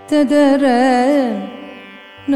ததர ந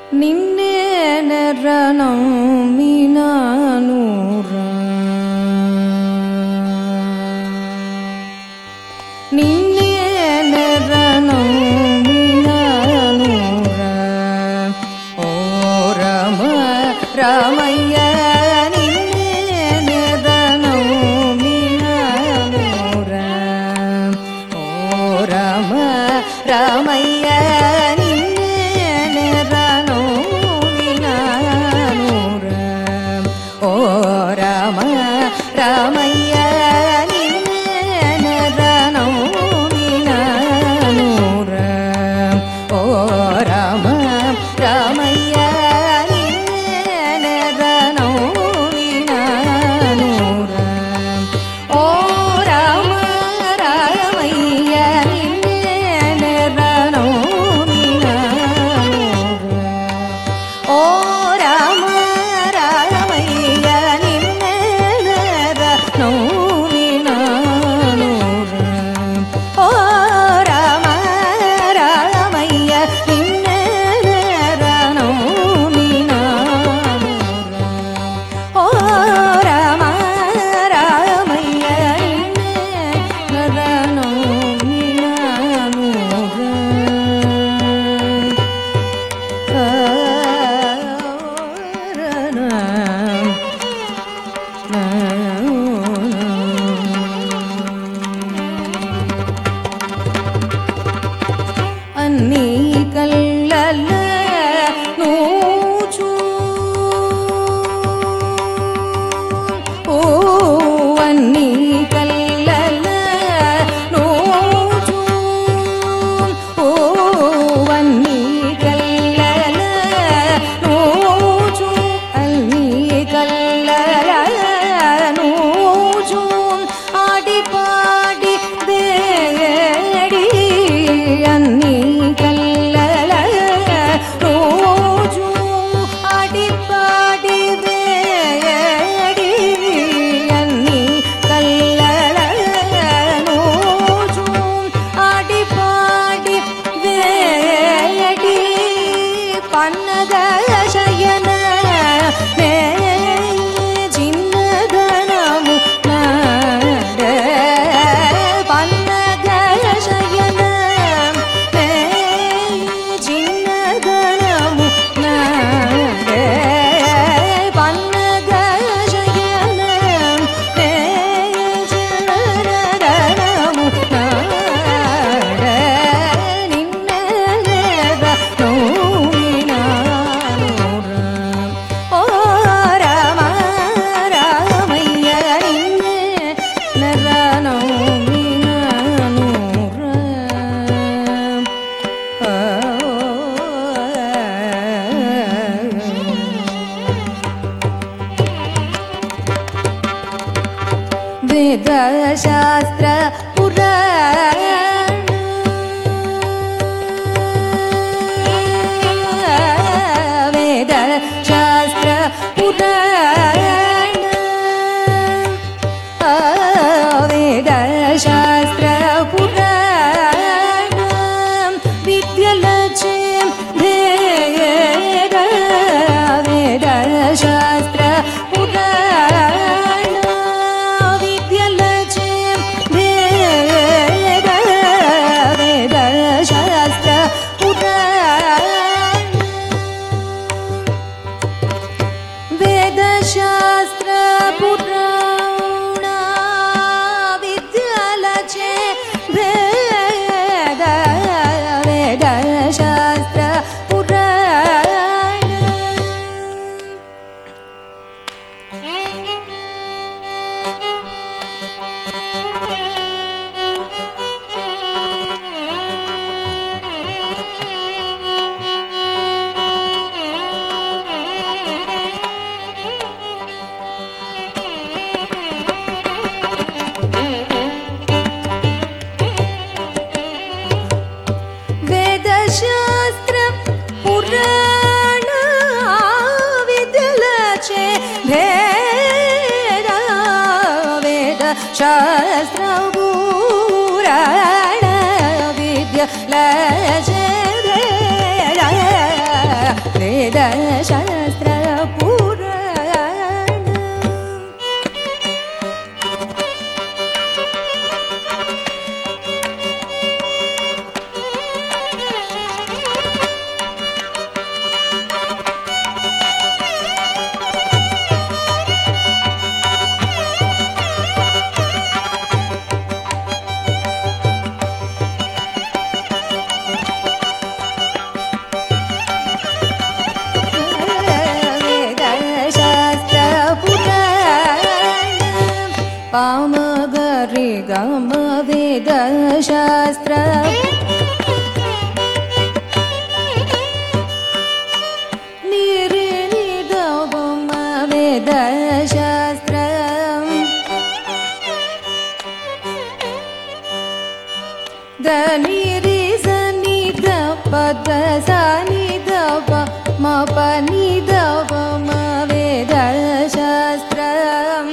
ನಿನ್ನೆ ನರನಮಿನಾನೂರ ನಿನ್ನೆ ನರನಮಿನಾನೂರ ಓ ರಾಮ ರಾಮಯ್ಯ ನಿನ್ನೆ ನರನಮಿನಾನೂರ ಓ ರಾಮ ರಾಮಯ್ಯ ರಾಮಯ್ಯ ನಿನ್ನನೂರ ಓ ರಾಮ ರಾಮಯ್ಯ ನಿನ್ನನೂರ ಓ ರಾಮ ರಾಮಯ್ಯ ನಿನ್ನನೂರ ಓ ರಾಮ ರಾಮಯ್ಯ ಅನ್ನಿ ಕಲ್ಲಲ್ಲ ನೂಚು ಓ ಅನ್ನಿ ಕಲ್ಲಲ್ಲ ನೂಚು ಓ ಅನ್ನಿ ಕಲ್ಲಲ್ಲ ನೂಚು ಅನ್ನಿ ಕಲ್ಲಲ್ಲ ನೂಚು ಆಡಿ ಪಾಡಿ ಬೇಡಿ ಅನ್ನಿ ವೇದಶಾಸ್ತ್ರ ಪುರಾಣ ವೇದಶಾಸ್ತ್ರ ಪುರಾಣ ವೇದಶಾಸ್ತ್ರ ಪುರಾಣ ವಿದ್ಯಲಚೆ ಭೇದ ವೇದಶಾಸ್ತ್ರ ಶಾಸ್ತ್ರ ಪುರಾಣ ವಿದ್ಯಾಲಚೆ ಭೇದ ವೇದ ಶಾಸ್ತ್ರ ಪುರಾಣ ವೇದಶಾಸ್ತ್ರ ಪುರಾಣ ವಿದ್ಯಲಚೆ ಭೇದ ವೇದಶಾಸ್ತ್ರ ಪುರಾಣ ವಿದ್ಯಲಚೆ ಭೇದ பத சனி தப ம பனி தப ம வேத சாஸ்திரம்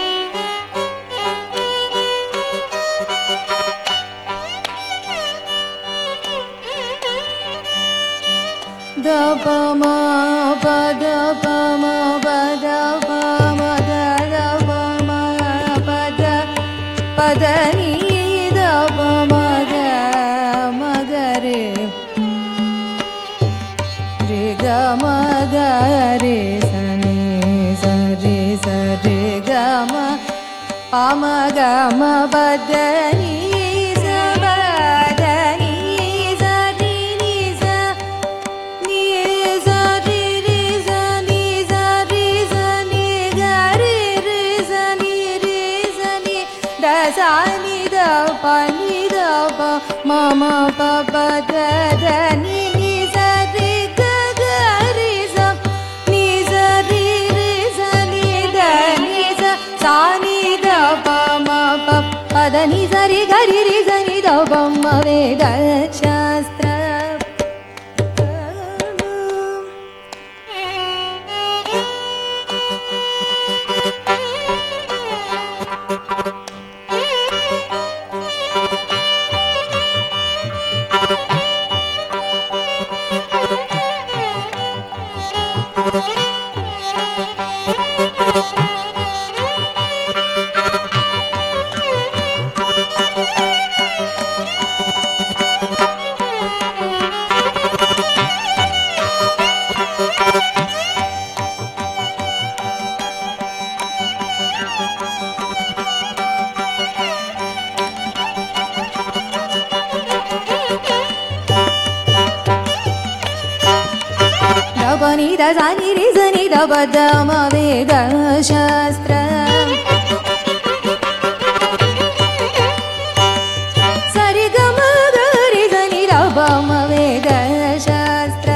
தப ம பத ப ம பத ப ம த ப ம பத பத நீ தப ம த ம க ரே ரே க ம க ரே ச நீ ச ரே ச ரே க ம ப ம க ம பத நீ ச பத நீ ச ரே நீ ச நீ ச ரே ரே ச நீ ச ரே ச நீ க ரே ரே ச நீ ரே ச நீ த ச நீ த ப நீ த ப ம ம ப ப த த நீ நீ ச ரே க க ரே ச நீ ச ரே ரே ச நீ த நீ ச ச நீ த ப ம ப ப த நீ ச ரே க ரே ரே ச நீ த ப ம வேத சாஸ்திர பனி த சனி ரே சனி த பத ம வேத சாஸ்திர சரி க ம க ரே சனி த ப ம வேத சாஸ்திர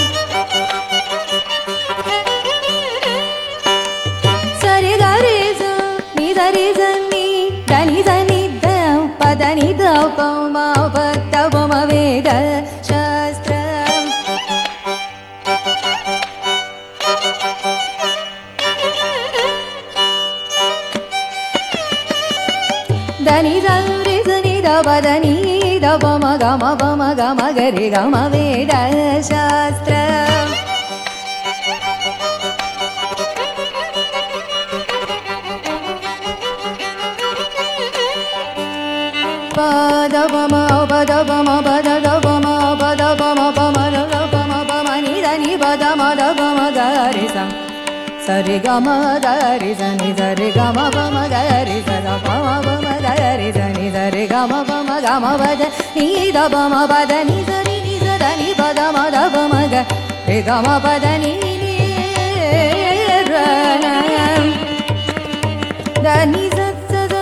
சரி க ரே ச நீ த ரே ச நீ த நீ த நீ த ப த நீ த ப ம ப த ப ம வேத சாஸ்திர దని రి సని ద పద ని ద ప మ గ మ ప మ గ మ గ రి గ మ వేద శాస్త్ర పద ప మ పద ప మ పద ద ప మ పద ప మ ప మ ద ప మ ప మ ని ద ని పద మ ద ప మ గ రి స సరి గ మ ద రి స ని స రి గ మ ప మ గ రి స ద ప మ ప మ గ రి స ని స రి గ మ ప మ గ మ పద ని ద ప మ పద ని స రి ని స ద ని పద మ ద ప మ గ రి గ మ పద ని ని ర న ద ని స స ద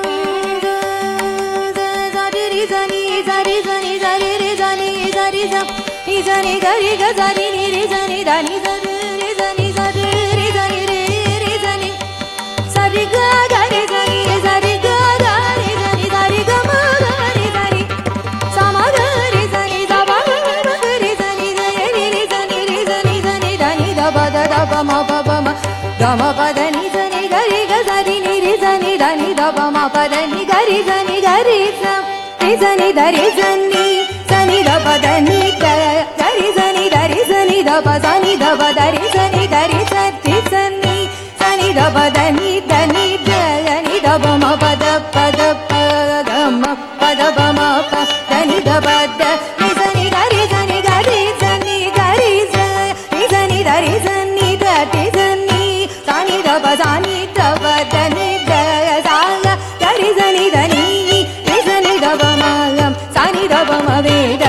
ద ద రి రి స ని స రి స ని స రి రి స ని స రి స ని స ని గ రి గ స రి ని రి స ని ద ని స రి రి స ని స రి రి స ని రి రి స ని స రి గ గ రి స ని స రి గ గ రి స ని స రి గ మ గ రి స ని స మ గ రి స ని స మ గ రి స ని స రి రి స ని రి స ని స ని ద ని ద ప ద ద ప మ ప ప మ గ మ ప ద ని స ని గ రి గ స రి ని రి స ని ద ని ద ప మ ప ద ని గ రి స ని గ రి స రి స ని ద రి స ని స ని ద ప ద ని గ రి స ని ద రి స ని ద ప స ని ద ప ద రి స ని ద రి స రి స ని స ని ద ప ద ని ద ని ద ని ద ప మ ప ద ప గ మ ప ద ప మ ప ద ని ద ప ద ని స ని గ రి స ని గ రి స ని గ రి స ని స ని ద రి స ని ద టి స ని స ని ద ప స ని ద ప ద ని ద స గ రి స ని ద ని రి స ని ద ప మ గ స ని ద ప మ వే